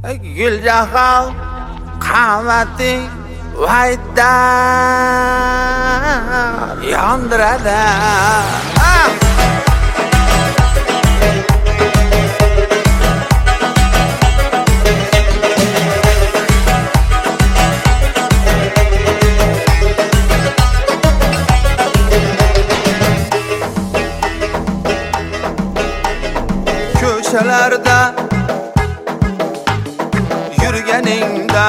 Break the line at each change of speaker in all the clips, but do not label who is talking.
Gülcahan kavati vayda yandırada. Köşelerde yürgeningde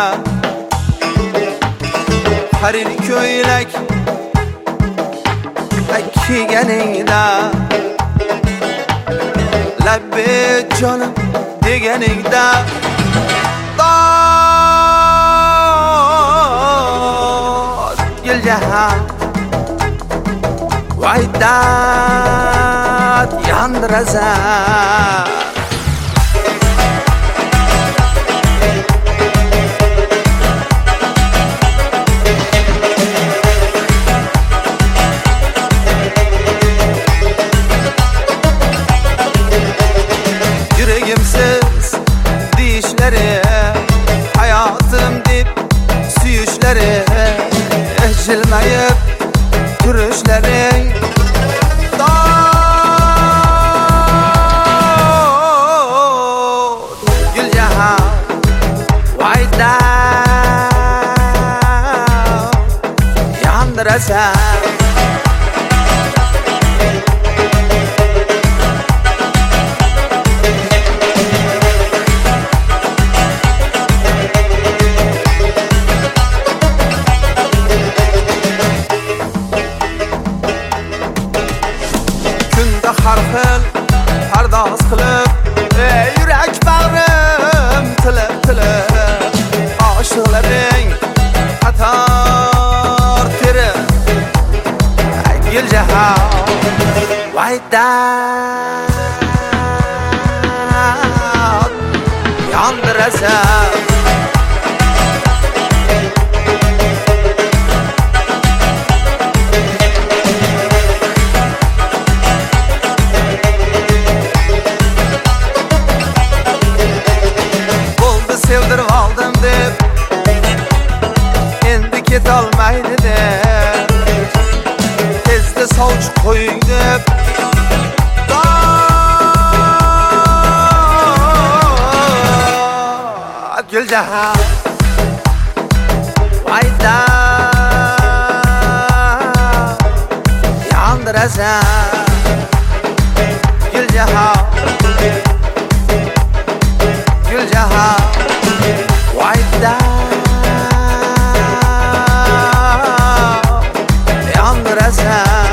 harir köylek kiygeningde labbe canım degeningde dağ Gülcahan vaydat yandıraza. Yüreğimsiz dişleri, hayatım dip süyüşleri, ezilmeyip türüşleri Gülcahan vayda yandırasa. Har xil pardoz qilib yurak bag'rim tilib oshiqlaring qator terib Gülcahan vayda yandırasa. Sevdirib aldım deb endi ketolmaydi deb tezda sovchi qo'ying deb Gülcahan vayda yandırasa. Gülcahan vayda yandırasa.